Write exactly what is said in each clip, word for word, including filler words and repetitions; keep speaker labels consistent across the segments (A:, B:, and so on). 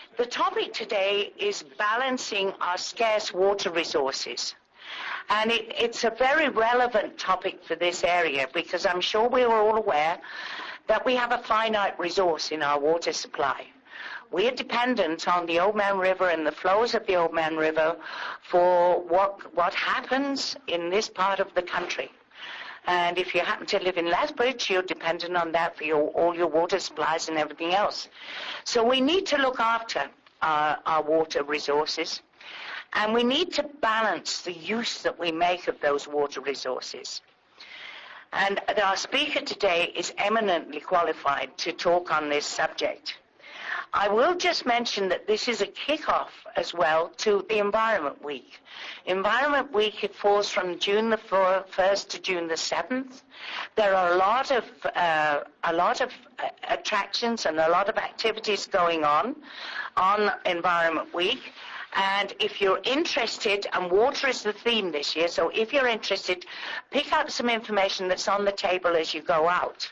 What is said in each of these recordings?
A: The topic today is balancing our scarce water resources. And it, it's a very relevant topic for this area because I'm sure we're all aware that we have a finite resource in our water supply. We are dependent on the Oldman River and the flows of the Oldman River for what, what happens in this part of the country. And if you happen to live in Lethbridge, you're dependent on that for your, all your water supplies and everything else. So we need to look after uh, our water resources, and we need to balance the use that we make of those water resources. And our speaker today is eminently qualified to talk on this subject. I will just mention that this is a kick-off as well to the Environment Week. Environment Week, it falls from June the first to June the seventh. There are a lot of uh, a lot of uh, attractions and a lot of activities going on on Environment Week. And if you're interested, and water is the theme this year, so if you're interested, pick up some information that's on the table as you go out.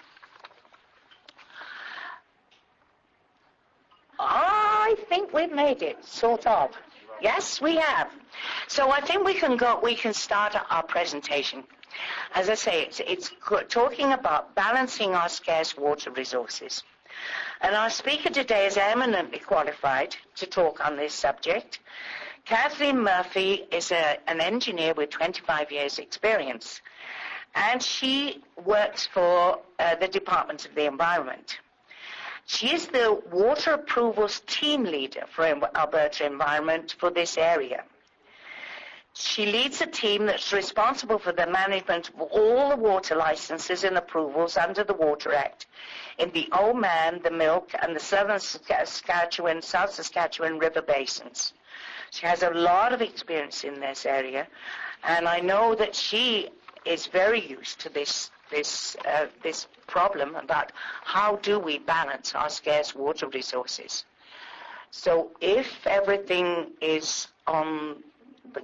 A: I think we've made it, sort of. Yes, we have. So I think we can go. We can start our presentation. As I say, it's, it's talking about balancing our scarce water resources. And our speaker today is eminently qualified to talk on this subject. Kathleen Murphy is a, an engineer with twenty-five years experience, and she works for uh, the Department of the Environment. She is the water approvals team leader for Alberta Environment for this area. She leads a team that's responsible for the management of all the water licenses and approvals under the Water Act in the Oldman, the Milk, and the Southern Saskatchewan, South Saskatchewan River basins. She has a lot of experience in this area, and I know that she is very used to this this uh, this problem about how do we balance our scarce water resources. So if everything is on the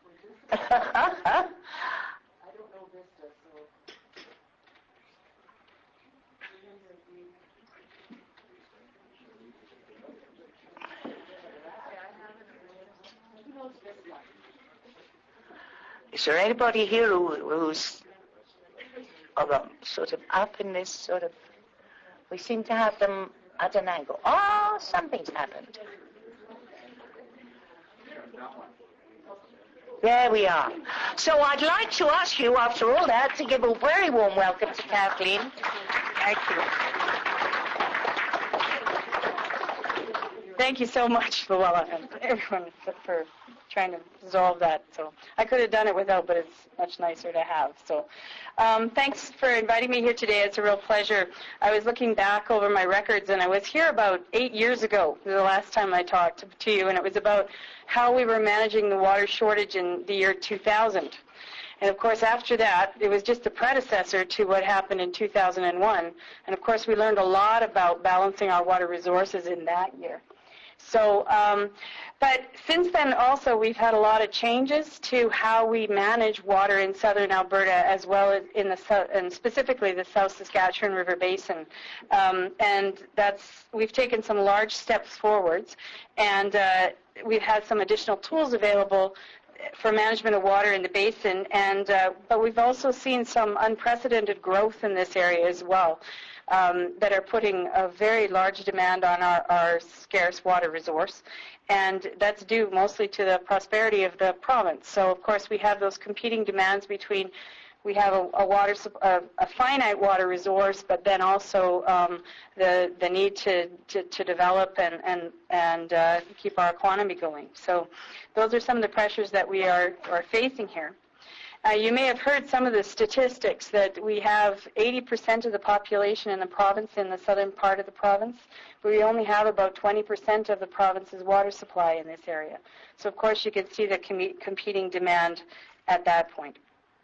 A: Is there anybody here who, who's uh, sort of up in this sort of... We seem to have them at an angle. Oh, something's happened. There we are. So I'd like to ask you, after all that, to give a very warm welcome to Kathleen. Thank you.
B: Thank you so much, Luella, and everyone for, for trying to resolve that. So I could have done it without, but it's much nicer to have. So um, thanks for inviting me here today. It's a real pleasure. I was looking back over my records, and I was here about eight years ago, the last time I talked to you, and it was about how we were managing the water shortage in the year two thousand. And, of course, after that, it was just a predecessor to what happened in two thousand one. And, of course, we learned a lot about balancing our water resources in that year. So, um, but since then also we've had a lot of changes to how we manage water in southern Alberta as well as in the and specifically the South Saskatchewan River Basin, um, and that's we've taken some large steps forwards, and uh, we've had some additional tools available for management of water in the basin, and uh, but we've also seen some unprecedented growth in this area as well. Um, that are putting a very large demand on our, our scarce water resource, and that's due mostly to the prosperity of the province. So, of course, we have those competing demands between we have a, a water a, a finite water resource, but then also um, the the need to, to, to develop and and and uh, keep our economy going. So, those are some of the pressures that we are are facing here. Uh, you may have heard some of the statistics that we have eighty percent of the population in the province in the southern part of the province, but we only have about twenty percent of the province's water supply in this area. So, of course, you can see the com- competing demand at that point.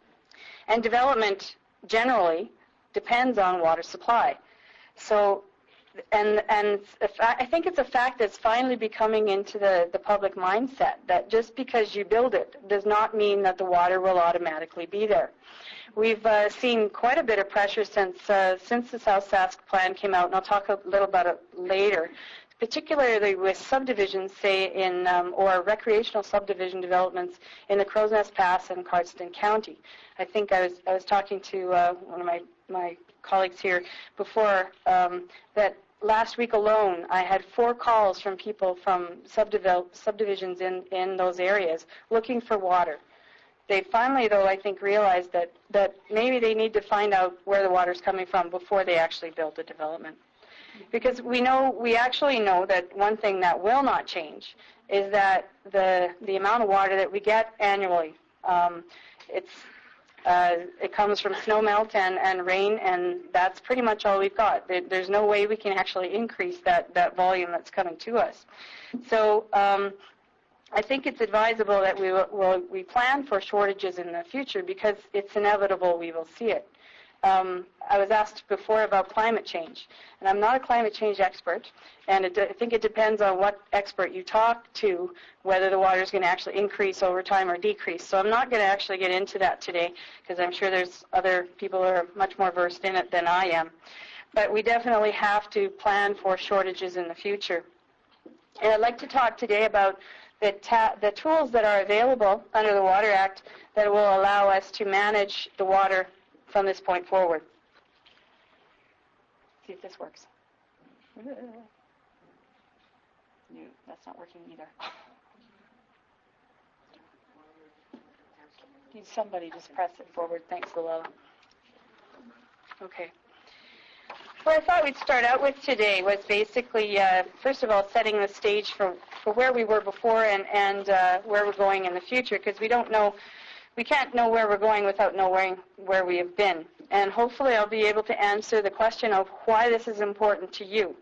B: And development generally depends on water supply. So, and and I think it's a fact that's finally becoming into the, the public mindset that just because you build it does not mean that the water will automatically be there. We've uh, seen quite a bit of pressure since uh, since the South Sask plan came out, and I'll talk a little about it later, particularly with subdivisions, say in, um, or recreational subdivision developments in the Crow's Nest Pass and Cardston County. I think I was, I was talking to uh, one of my, my colleagues here before um, that last week alone I had four calls from people from subdiv- subdivisions in, in those areas looking for water. They finally, though, I think, realized that, that maybe they need to find out where the water's coming from before they actually build the development. Because we know, we actually know that one thing that will not change is that the the amount of water that we get annually, um, it's uh, it comes from snow melt and, and rain, and that's pretty much all we've got. There, there's no way we can actually increase that, that volume that's coming to us. So um, I think it's advisable that we will, will we plan for shortages in the future because it's inevitable we will see it. Um, I was asked before about climate change, and I'm not a climate change expert, and it, I think it depends on what expert you talk to, whether the water is going to actually increase over time or decrease. So I'm not going to actually get into that today, because I'm sure there's other people who are much more versed in it than I am. But we definitely have to plan for shortages in the future. And I'd like to talk today about the, ta- the tools that are available under the Water Act that will allow us to manage the water from this point forward. See if this works. No, that's not working either. Need somebody just press it forward. Thanks, Luella. Okay. What I thought we'd start out with today was basically, uh, first of all, setting the stage for, for where we were before and, and uh, where we're going in the future, because we don't know We can't know where we're going without knowing where we have been. And hopefully I'll be able to answer the question of why this is important to you.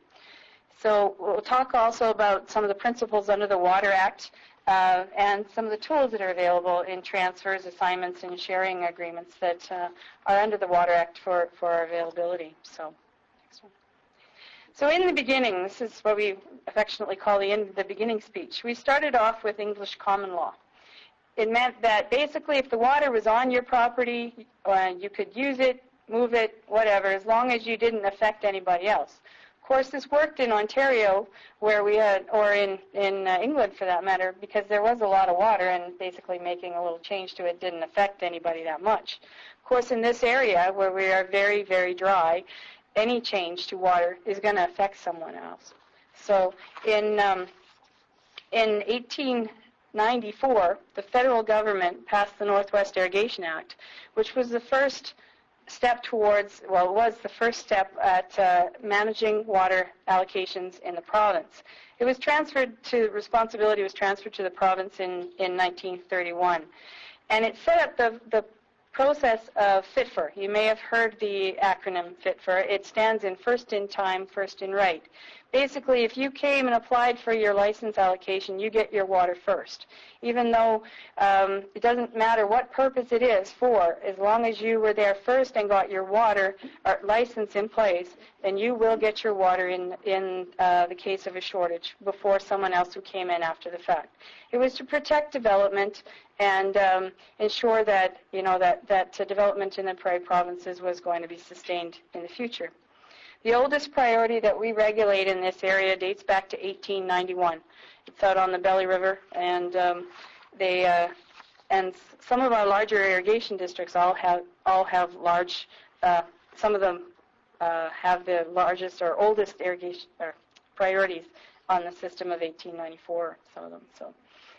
B: So we'll talk also about some of the principles under the Water Act uh, and some of the tools that are available in transfers, assignments, and sharing agreements that uh, are under the Water Act for, for our availability. So, next one. So in the beginning, this is what we affectionately call the, in, the beginning speech. We started off with English common law. It meant that basically if the water was on your property, uh, you could use it, move it, whatever, as long as you didn't affect anybody else. Of course, this worked in Ontario, where we had, or in, in uh, England for that matter, because there was a lot of water, and basically making a little change to it didn't affect anybody that much. Of course, in this area, where we are very, very dry, any change to water is going to affect someone else. So in, um, in eighteen ninety-four, the federal government passed the Northwest Irrigation Act, which was the first step towards, well, it was the first step at uh, managing water allocations in the province. It was transferred to, responsibility was transferred to the province in, in nineteen thirty-one. And it set up the, the process of F I T F R. You may have heard the acronym F I T F R. It stands in first in time, first in right. Basically, if you came and applied for your license allocation, you get your water first. Even though um, it doesn't matter what purpose it is for, as long as you were there first and got your water or license in place, then you will get your water in, in uh, the case of a shortage before someone else who came in after the fact. It was to protect development and um, ensure that, you know, that, that uh, development in the prairie provinces was going to be sustained in the future. The oldest priority that we regulate in this area dates back to eighteen ninety-one. It's out on the Belly River, and um, they uh, and some of our larger irrigation districts all have all have large. Uh, some of them uh, have the largest or oldest irrigation or priorities on the system of eighteen ninety-four. Some of them. So,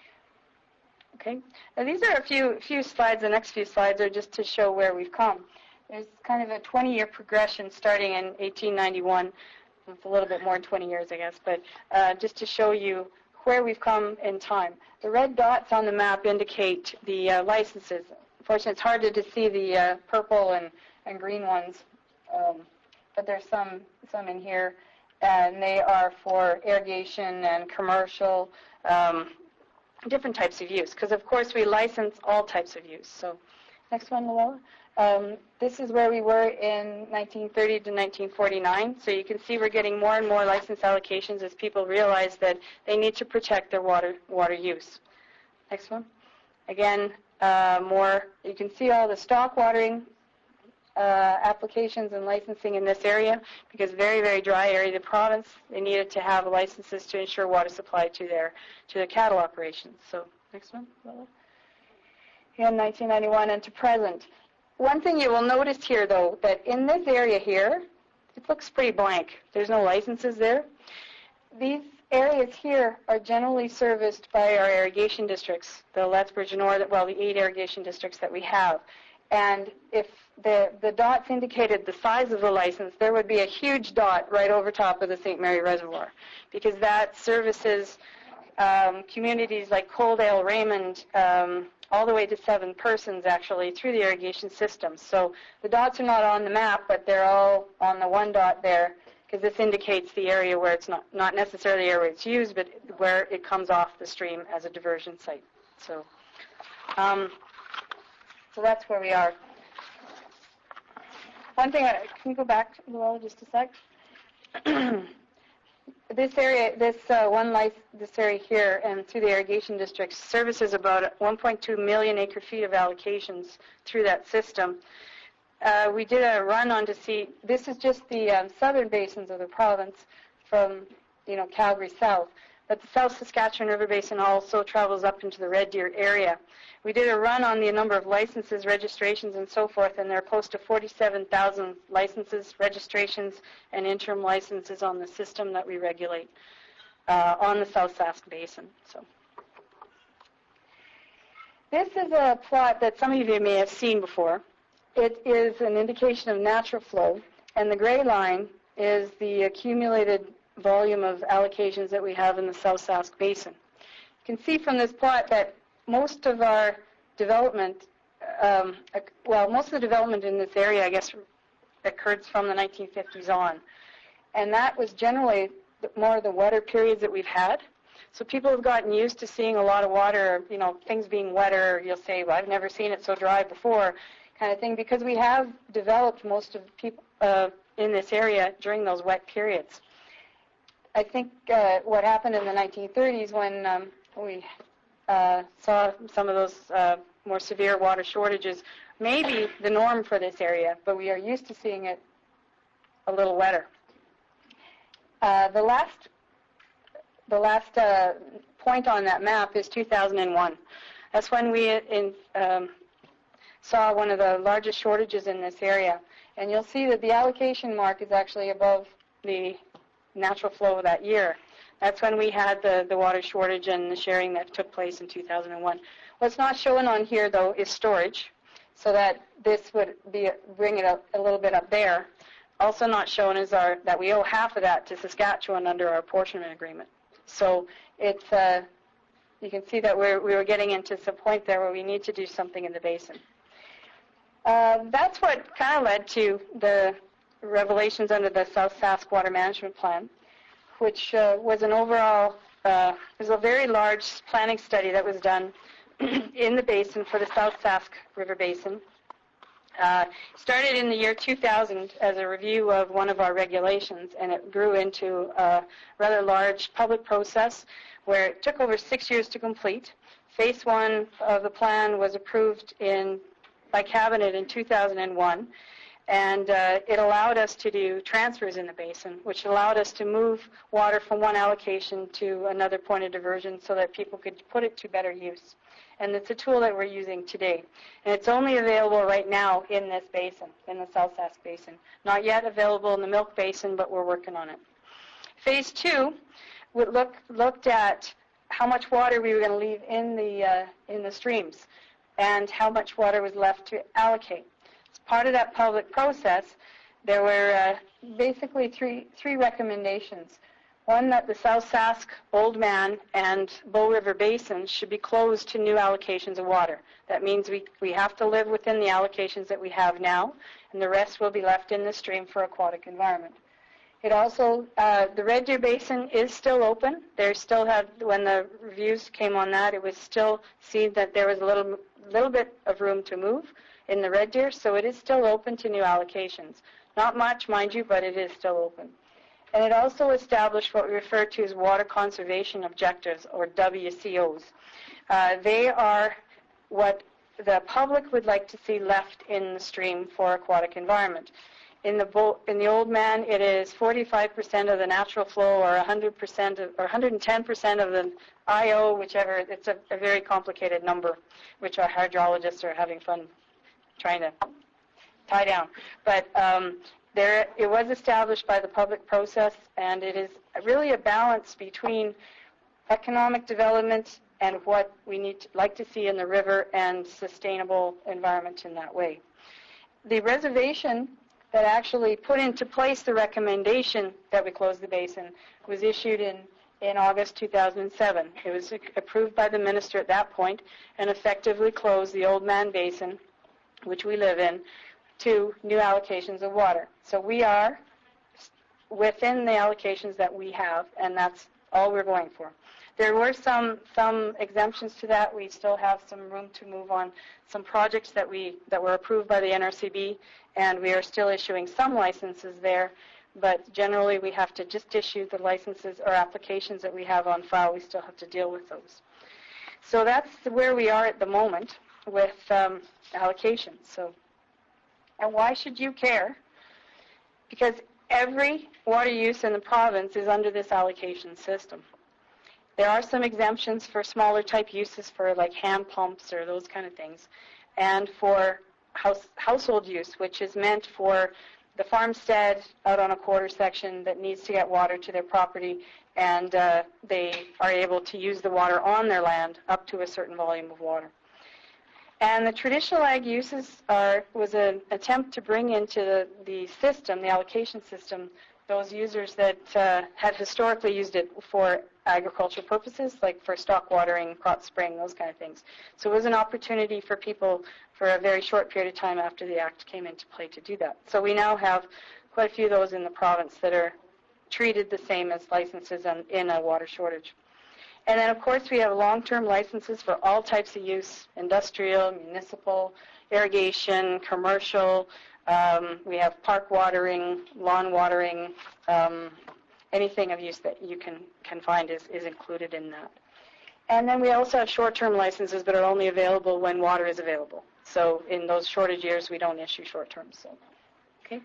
B: okay. Now these are a few few slides. The next few slides are just to show where we've come. There's kind of a twenty-year progression starting in eighteen ninety-one. It's a little bit more than twenty years, I guess, but uh, just to show you where we've come in time. The red dots on the map indicate the uh, licenses. Unfortunately, it's harder to see the uh, purple and, and green ones, um, but there's some, some in here, and they are for irrigation and commercial, um, different types of use, because, of course, we license all types of use. So next one, Luella. Um, this is where we were in nineteen thirty to nineteen forty-nine. So you can see we're getting more and more license allocations as people realize that they need to protect their water water use. Next one. Again, uh, more. You can see all the stock watering uh, applications and licensing in this area because very, very dry area of the province. They needed to have licenses to ensure water supply to their to their cattle operations. So next one. In nineteen ninety-one and to present. One thing you will notice here, though, that in this area here, it looks pretty blank. There's no licenses there. These areas here are generally serviced by our irrigation districts, the Lethbridge and Northern, well, the eight irrigation districts that we have. And if the, the dots indicated the size of the license, there would be a huge dot right over top of the Saint Mary Reservoir because that services um, communities like Coaldale, Raymond, um, all the way to seven persons actually through the irrigation system. So the dots are not on the map, but they're all on the one dot there because this indicates the area where it's not, not necessarily the area where it's used, but where it comes off the stream as a diversion site. So, um, so that's where we are. One thing, I, can we go back, Luella, just a sec? This area, this uh, one life, this area here, and through the irrigation district, services about one point two million acre feet of allocations through that system. Uh, we did a run on to see. This is just the um, southern basins of the province, from you know Calgary south, but the South Saskatchewan River Basin also travels up into the Red Deer area. We did a run on the number of licenses, registrations, and so forth, and there are close to forty-seven thousand licenses, registrations, and interim licenses on the system that we regulate uh, on the South Sask Basin. So, this is a plot that some of you may have seen before. It is an indication of natural flow, and the gray line is the accumulated volume of allocations that we have in the South Sask Basin. You can see from this plot that most of our development, um, well, most of the development in this area, I guess, occurred from the nineteen fifties on. And that was generally more of the wetter periods that we've had. So people have gotten used to seeing a lot of water, you know, things being wetter. You'll say, well, I've never seen it so dry before, kind of thing, because we have developed most of the people uh, in this area during those wet periods. I think uh, what happened in the nineteen thirties when um, we uh, saw some of those uh, more severe water shortages may be the norm for this area, but we are used to seeing it a little wetter. Uh, the last, the last uh, point on that map is two thousand one. That's when we in, um, saw one of the largest shortages in this area. And you'll see that the allocation mark is actually above the natural flow of that year. That's when we had the, the water shortage and the sharing that took place in two thousand one. What's not shown on here, though, is storage, so that this would be bring it up a little bit up there. Also not shown is our that we owe half of that to Saskatchewan under our apportionment agreement. So it's uh, you can see that we're, we were getting into some point there where we need to do something in the basin. Uh, that's what kind of led to the revelations under the South Sask Water Management Plan, which uh, was an overall, uh, was a very large planning study that was done in the basin for the South Sask River Basin. Uh, started in the year two thousand as a review of one of our regulations, and it grew into a rather large public process where it took over six years to complete. Phase one of the plan was approved in by Cabinet in two thousand one. And uh, it allowed us to do transfers in the basin, which allowed us to move water from one allocation to another point of diversion so that people could put it to better use. And it's a tool that we're using today. And it's only available right now in this basin, in the South Sask Basin. Not yet available in the Milk Basin, but we're working on it. Phase two would look, looked at how much water we were going to leave in the, uh, in the streams and how much water was left to allocate. Part of that public process, there were uh, basically three three recommendations. One, that the South Sask, Oldman, and Bow River Basins should be closed to new allocations of water. That means we, we have to live within the allocations that we have now, and the rest will be left in the stream for aquatic environment. It also, uh, the Red Deer Basin is still open. There still had, when the reviews came on that, it was still seen that there was a little, little bit of room to move in the Red Deer, so it is still open to new allocations. Not much, mind you, but it is still open. And it also established what we refer to as water conservation objectives, or W C Os. Uh, they are what the public would like to see left in the stream for aquatic environment. In the bo- in the Old Man, it is forty-five percent of the natural flow, or one hundred percent of, or one hundred ten percent of the I O, whichever. It's a, a very complicated number, which our hydrologists are having fun trying to tie down. But um, there, it was established by the public process, and it is really a balance between economic development and what we need to, like to see in the river, and sustainable environment in that way. The reservation that actually put into place the recommendation that we close the basin was issued in, in August two thousand seven. It was approved by the minister at that point and effectively closed the Old Man Basin, which we live in, to new allocations of water. So we are within the allocations that we have, and that's all we're going for. There were some some exemptions to that. We still have some room to move on some projects that we that were approved by the N R C B, and we are still issuing some licenses there. But generally, we have to just issue the licenses or applications that we have on file. We still have to deal with those. So that's where we are at the moment with um, allocations. So, and why should you care? Because every water use in the province is under this allocation system. There are some exemptions for smaller type uses, for like hand pumps or those kind of things, and for house, household use, which is meant for the farmstead out on a quarter section that needs to get water to their property, and uh, they are able to use the water on their land up to a certain volume of water. And the traditional ag uses are, was an attempt to bring into the, the system, the allocation system, those users that uh, had historically used it for agricultural purposes, like for stock watering, crop spraying, those kind of things. So it was an opportunity for people for a very short period of time after the Act came into play to do that. So we now have quite a few of those in the province that are treated the same as licenses in, in a water shortage. And then, of course, we have long-term licenses for all types of use: industrial, municipal, irrigation, commercial. Um, we have park watering, lawn watering. Um, anything of use that you can, can find is, is included in that. And then we also have short-term licenses that are only available when water is available. So in those shortage years, we don't issue short-terms. So, okay.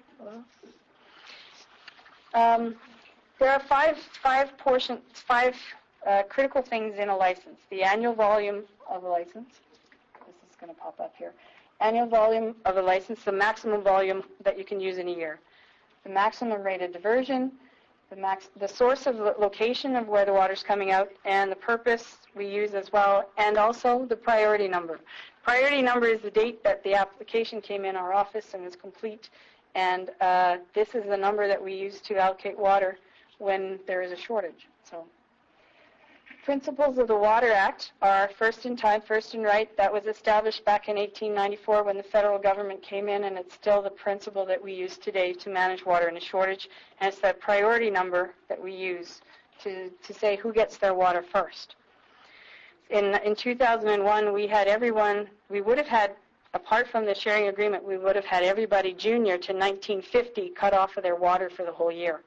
B: Um, there are five, five portions, five uh, critical things in a license. The annual volume of a license. This is going to pop up here. Annual volume of a license, the maximum volume that you can use in a year. The maximum rate of diversion, the, max, the source of the location of where the water is coming out, and the purpose we use as well, and also the priority number. Priority number is the date that the application came in our office and was complete, and uh, this is the number that we use to allocate water when there is a shortage. So, principles of the Water Act are first in time, first in right. That was established back in eighteen ninety-four when the federal government came in, and it's still the principle that we use today to manage water in a shortage. And it's that priority number that we use to, to say who gets their water first. In, in two thousand one, we had everyone, we would have had, apart from the sharing agreement, we would have had everybody junior to nineteen fifty cut off of their water for the whole year.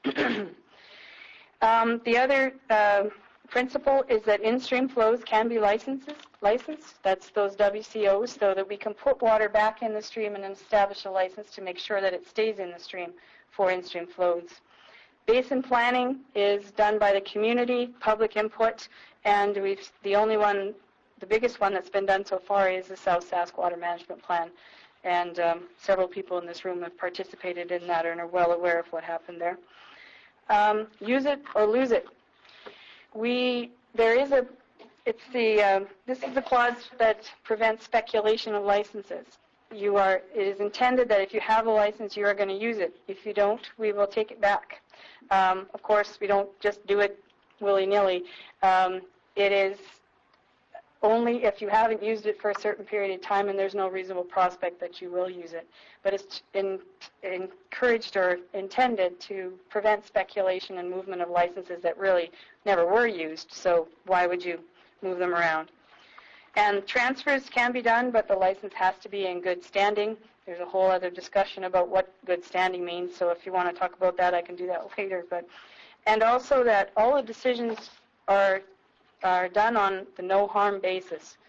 B: um, the other uh, principle is that in-stream flows can be licenses, licensed. That's those W C Os, so that we can put water back in the stream and establish a license to make sure that it stays in the stream for in-stream flows. Basin planning is done by the community, public input, and we've the only one, the biggest one that's been done so far is the South Sask Water Management Plan. And um, several people in this room have participated in that and are well aware of what happened there. Um, use it or lose it. We, there is a, it's the, uh, this is the clause that prevents speculation of licenses. You are, it is intended that if you have a license, you are going to use it. If you don't, we will take it back. Um, of course, we don't just do it willy-nilly. Um, it is only if you haven't used it for a certain period of time and there's no reasonable prospect that you will use it. But it's in, encouraged or intended to prevent speculation and movement of licenses that really never were used. So why would you move them around? And transfers can be done, but the license has to be in good standing. There's a whole other discussion about what good standing means. So if you want to talk about that, I can do that later. But and also that all the decisions are are done on the no harm basis.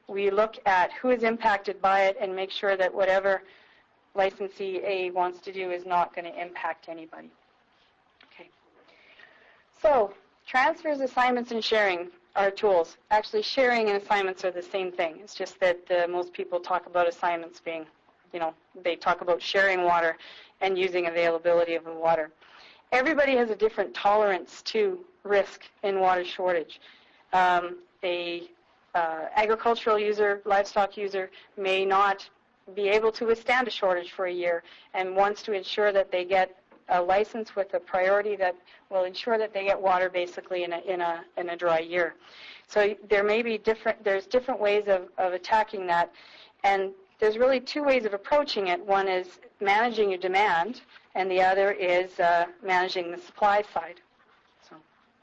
B: we look at who is impacted by it and make sure that whatever licensee A wants to do is not going to impact anybody. Okay. So transfers, assignments, and sharing are tools. Actually, sharing and assignments are the same thing. It's just that uh, most people talk about assignments being, you know, they talk about sharing water and using availability of the water. Everybody has a different tolerance to risk in water shortage. Um, a uh, agricultural user, livestock user may not be able to withstand a shortage for a year and wants to ensure that they get a license with a priority that will ensure that they get water basically in a in a in a dry year. So there may be different there's different ways of, of attacking that, and there's really two ways of approaching it. One is managing your demand, and the other is uh, managing the supply side. So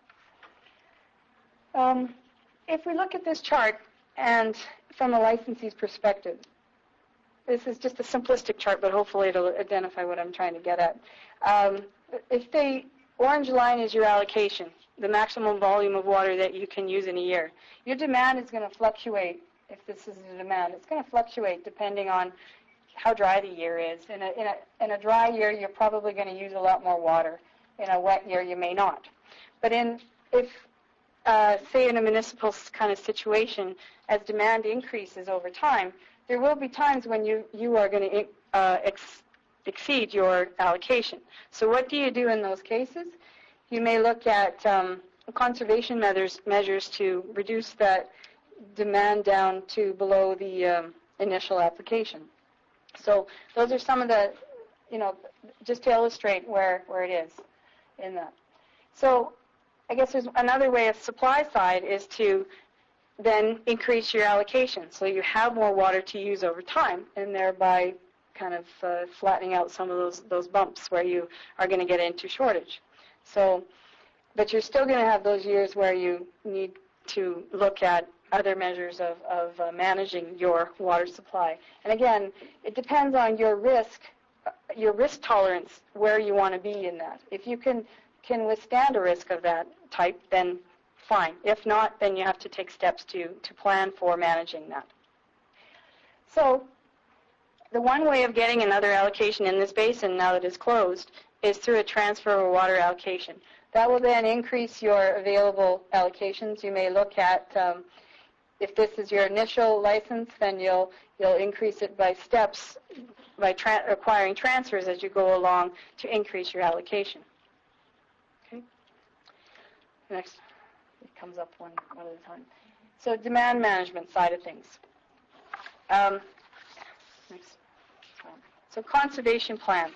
B: um, if we look at this chart and from a licensee's perspective, this is just a simplistic chart, but hopefully it'll identify what I'm trying to get at. Um, if the orange line is your allocation, the maximum volume of water that you can use in a year, your demand is going to fluctuate. If this is the demand, it's going to fluctuate depending on how dry the year is. In a, in a, in a dry year, you're probably going to use a lot more water. In a wet year, you may not. But in if uh, say in a municipal kind of situation, as demand increases over time, there will be times when you, you are going to uh, ex- exceed your allocation. So what do you do in those cases? You may look at um, conservation measures, measures to reduce that demand down to below the um, initial application. So those are some of the, you know, just to illustrate where, where it is in that. So I guess there's another way of supply side is to then increase your allocation so you have more water to use over time, and thereby kind of uh, flattening out some of those those bumps where you are going to get into shortage. So, but you're still going to have those years where you need to look at other measures of, of uh, managing your water supply. And again, it depends on your risk, uh, your risk tolerance, where you want to be in that. If you can can withstand a risk of that type, then fine. If not, then you have to take steps to, to plan for managing that. So the one way of getting another allocation in this basin now that it's closed is through a transfer of water allocation. That will then increase your available allocations. You may look at, um, if this is your initial license, then you'll, you'll increase it by steps by tra- acquiring transfers as you go along to increase your allocation. Okay. Next. It comes up one, one at a time. So demand management side of things. Um, next. So conservation plans.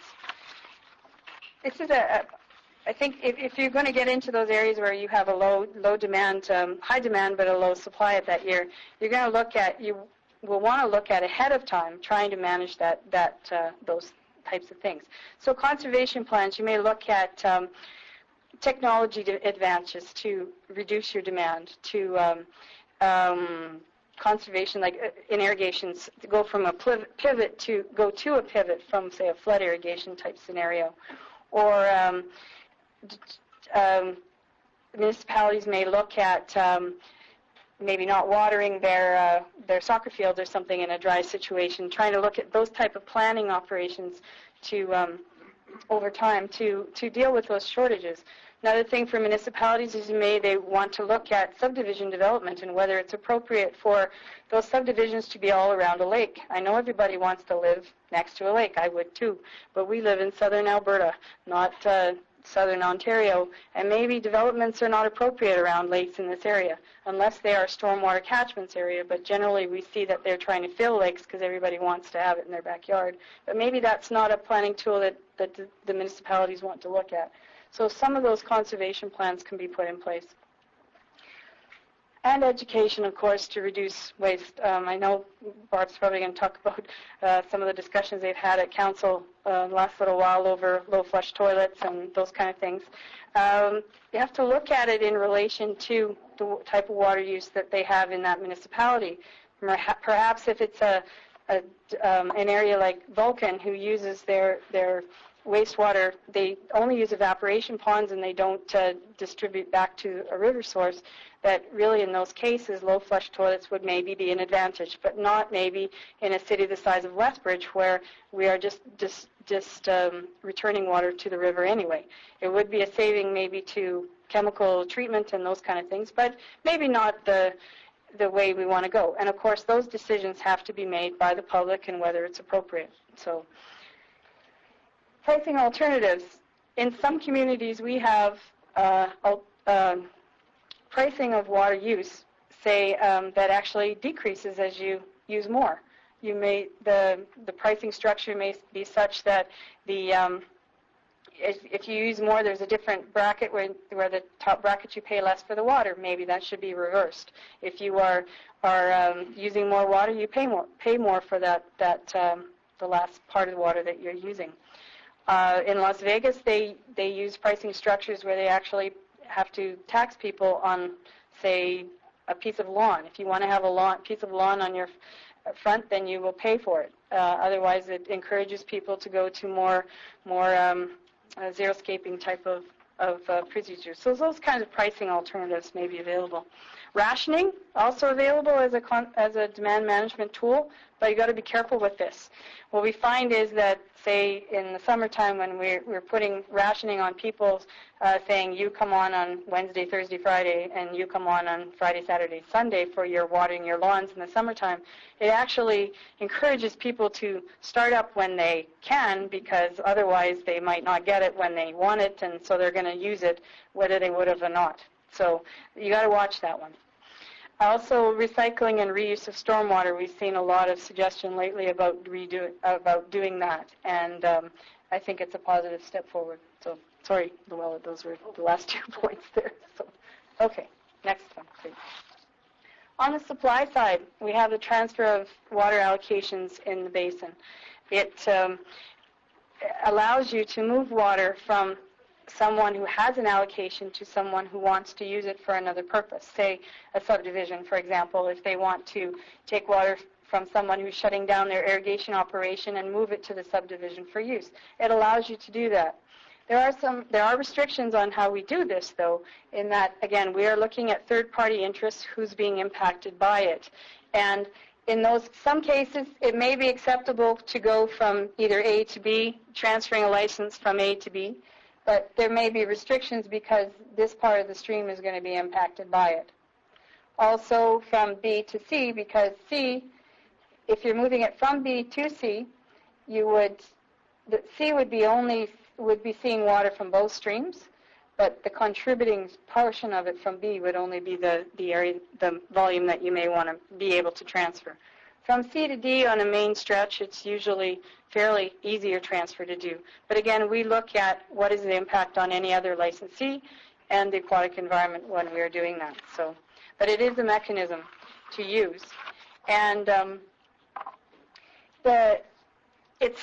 B: This is a, a I think if, if you're going to get into those areas where you have a low low demand, um, high demand but a low supply at that year, you're going to look at, you will want to look at ahead of time trying to manage that, that uh, those types of things. So conservation plans, you may look at um, technology advances to reduce your demand, to um, um, conservation, like in irrigations, to go from a pivot to go to a pivot from, say, a flood irrigation type scenario. Or um, um, municipalities may look at um, maybe not watering their uh, their soccer fields or something in a dry situation, trying to look at those type of planning operations to um, over time to, to deal with those shortages. Another thing for municipalities is may they want to look at subdivision development and whether it's appropriate for those subdivisions to be all around a lake. I know everybody wants to live next to a lake. I would too. But we live in southern Alberta, not uh, southern Ontario, and maybe developments are not appropriate around lakes in this area unless they are stormwater catchments area. But generally we see that they're trying to fill lakes because everybody wants to have it in their backyard. But maybe that's not a planning tool that, that the municipalities want to look at. So some of those conservation plans can be put in place. And education, of course, to reduce waste. Um, I know Barb's probably going to talk about uh, some of the discussions they've had at council uh, the last little while over low flush toilets and those kind of things. Um, you have to look at it in relation to the type of water use that they have in that municipality. Perhaps if it's a, a um, an area like Vulcan who uses their their wastewater, they only use evaporation ponds and they don't uh, distribute back to a river source, that really in those cases low flush toilets would maybe be an advantage, but not maybe in a city the size of Westbridge where we are just just, just um, returning water to the river anyway. It would be a saving maybe to chemical treatment and those kind of things, but maybe not the the way we want to go. And of course those decisions have to be made by the public and whether it's appropriate. So pricing alternatives. In some communities we have uh, uh, pricing of water use, say, um, that actually decreases as you use more. You may, the, the pricing structure may be such that the um, if, if you use more, there's a different bracket where, where the top bracket you pay less for the water. Maybe that should be reversed. If you are are um, using more water, you pay more pay more for that that um, the last part of the water that you're using. Uh, in Las Vegas, they they use pricing structures where they actually have to tax people on, say, a piece of lawn. If you want to have a lawn, piece of lawn on your front, then you will pay for it. Uh, otherwise, it encourages people to go to more more um, uh, xeriscaping type of of uh, procedures. So those kinds of pricing alternatives may be available. Rationing, also available as a con- as a demand management tool, but you got to be careful with this. What we find is that, say, in the summertime when we're, we're putting rationing on people, uh, saying you come on on Wednesday, Thursday, Friday, and you come on on Friday, Saturday, Sunday for your watering your lawns in the summertime, it actually encourages people to start up when they can, because otherwise they might not get it when they want it, and so they're going to use it whether they would have or not. So you got to watch that one. Also, recycling and reuse of stormwater. We've seen a lot of suggestion lately about redo about doing that, and um, I think it's a positive step forward. So, sorry, Luella, those were the last two points there. So, okay, next one, please. On the supply side, we have the transfer of water allocations in the basin. It um, allows you to move water from someone who has an allocation to someone who wants to use it for another purpose. Say a subdivision, for example, if they want to take water from someone who's shutting down their irrigation operation and move it to the subdivision for use. It allows you to do that. There are some there are restrictions on how we do this, though, in that, again, we are looking at third-party interests, who's being impacted by it. And in those some cases, it may be acceptable to go from either A to B, transferring a license from A to B, but there may be restrictions because this part of the stream is going to be impacted by it. Also from B to C, because C, if you're moving it from B to C, you would, the C would be only, would be seeing water from both streams, but the contributing portion of it from B would only be the, the area, the volume that you may want to be able to transfer. From C to D on a main stretch, it's usually fairly easier transfer to do. But again, we look at what is the impact on any other licensee and the aquatic environment when we are doing that. So, but it is a mechanism to use. And um, the, it's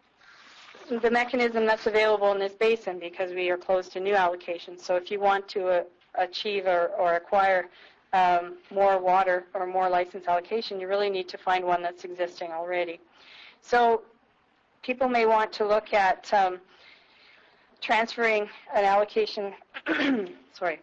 B: the mechanism that's available in this basin because we are close to new allocations. So if you want to uh, achieve or, or acquire Um, more water or more license allocation, you really need to find one that's existing already. So people may want to look at um, transferring an allocation, sorry,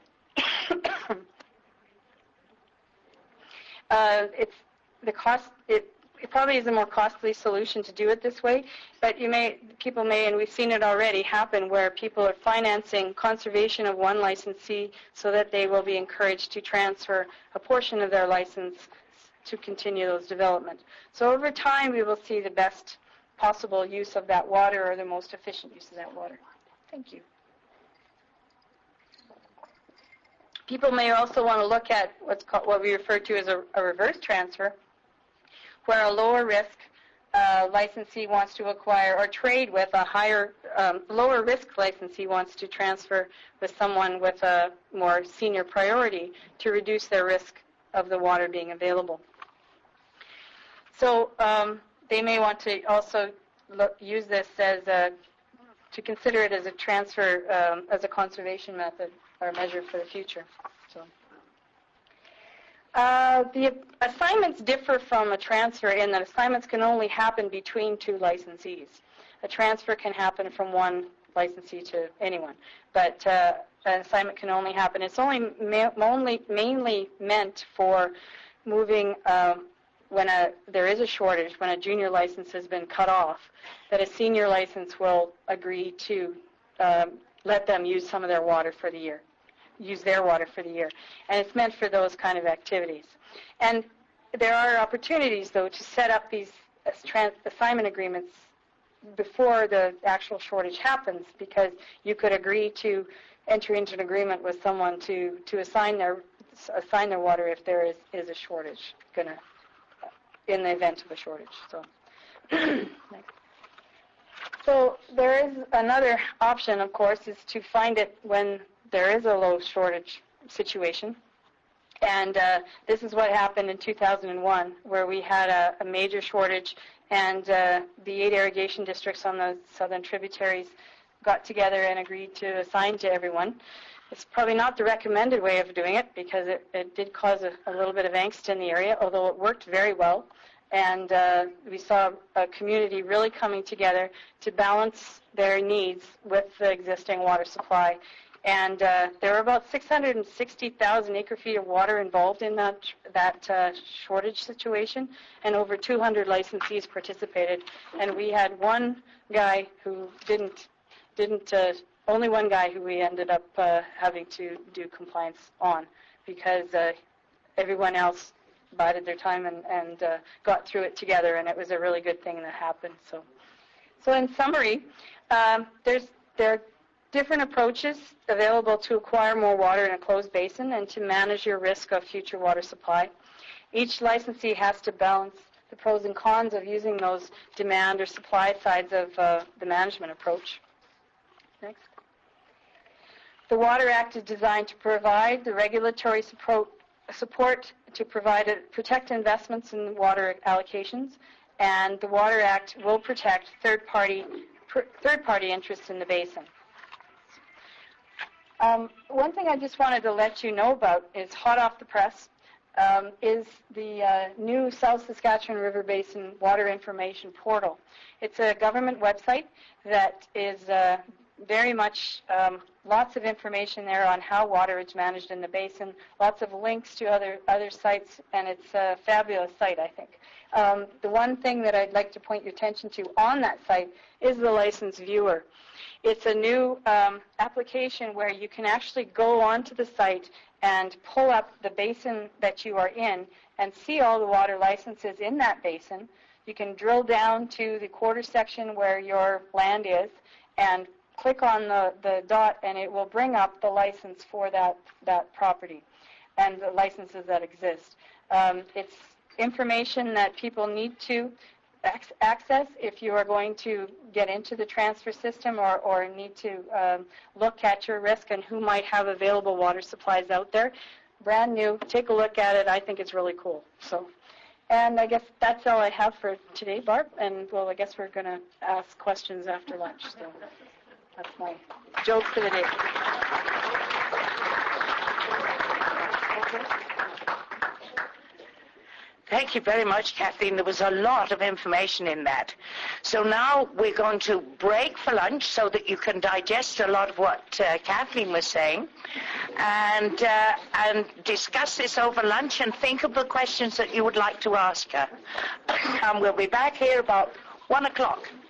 B: uh, it's the cost, it, it probably is a more costly solution to do it this way, but you may, people may, and we've seen it already happen, where people are financing conservation of one licensee so that they will be encouraged to transfer a portion of their license to continue those development. So over time, we will see the best possible use of that water or the most efficient use of that water. Thank you. People may also want to look at what's called, what we refer to as a, a reverse transfer, where a lower risk uh, licensee wants to acquire or trade with a higher, um, lower risk licensee wants to transfer with someone with a more senior priority to reduce their risk of the water being available. So um, they may want to also look, use this as a, to consider it as a transfer, um, as a conservation method or measure for the future. So. Uh, the assignments differ from a transfer in that assignments can only happen between two licensees. A transfer can happen from one licensee to anyone, but uh, an assignment can only happen. It's only ma- only mainly meant for moving um, when a there is a shortage, when a junior license has been cut off, that a senior license will agree to um, let them use some of their water for the year, use their water for the year. And it's meant for those kind of activities. And there are opportunities, though, to set up these trans- assignment agreements before the actual shortage happens, because you could agree to enter into an agreement with someone to, to assign their assign their water if there is, is a shortage gonna in the event of a shortage. So, so there is another option, of course, is to find it when there is a low shortage situation. And uh, this is what happened in two thousand one, where we had a, a major shortage, and uh, the eight irrigation districts on the southern tributaries got together and agreed to assign to everyone. It's probably not the recommended way of doing it, because it, it did cause a, a little bit of angst in the area, although it worked very well. And uh, we saw a community really coming together to balance their needs with the existing water supply. And uh, there were about six hundred sixty thousand acre-feet of water involved in that that uh, shortage situation, and over two hundred licensees participated. And we had one guy who didn't, didn't uh, only one guy who we ended up uh, having to do compliance on, because uh, everyone else bided their time and, and uh, got through it together, and it was a really good thing that happened. So, so in summary, um, there's there are different approaches available to acquire more water in a closed basin and to manage your risk of future water supply. Each licensee has to balance the pros and cons of using those demand or supply sides of uh, the management approach. Next. The Water Act is designed to provide the regulatory support, support to provide a, protect investments in water allocations, and the Water Act will protect third-party pr- third-party interests in the basin. Um, one thing I just wanted to let you know about is hot off the press um, is the uh, new South Saskatchewan River Basin Water Information Portal. It's a government website that is uh, very much um, lots of information there on how water is managed in the basin, lots of links to other other sites, and it's a fabulous site, I think. Um, the one thing that I'd like to point your attention to on that site is the license viewer. It's a new um, application where you can actually go onto the site and pull up the basin that you are in and see all the water licenses in that basin. You can drill down to the quarter section where your land is and click on the, the dot, and it will bring up the license for that, that property and the licenses that exist. Um, it's information that people need to access if you are going to get into the transfer system or, or need to um, look at your risk and who might have available water supplies out there. Brand new. Take a look at it. I think it's really cool. So, and I guess that's all I have for today, Barb. And, well, I guess we're going to ask questions after lunch. So that's my joke for the day.
A: Thank you very much, Kathleen. There was a lot of information in that. So now we're going to break for lunch so that you can digest a lot of what uh, Kathleen was saying, and uh, and discuss this over lunch and think of the questions that you would like to ask her. And we'll be back here about one o'clock.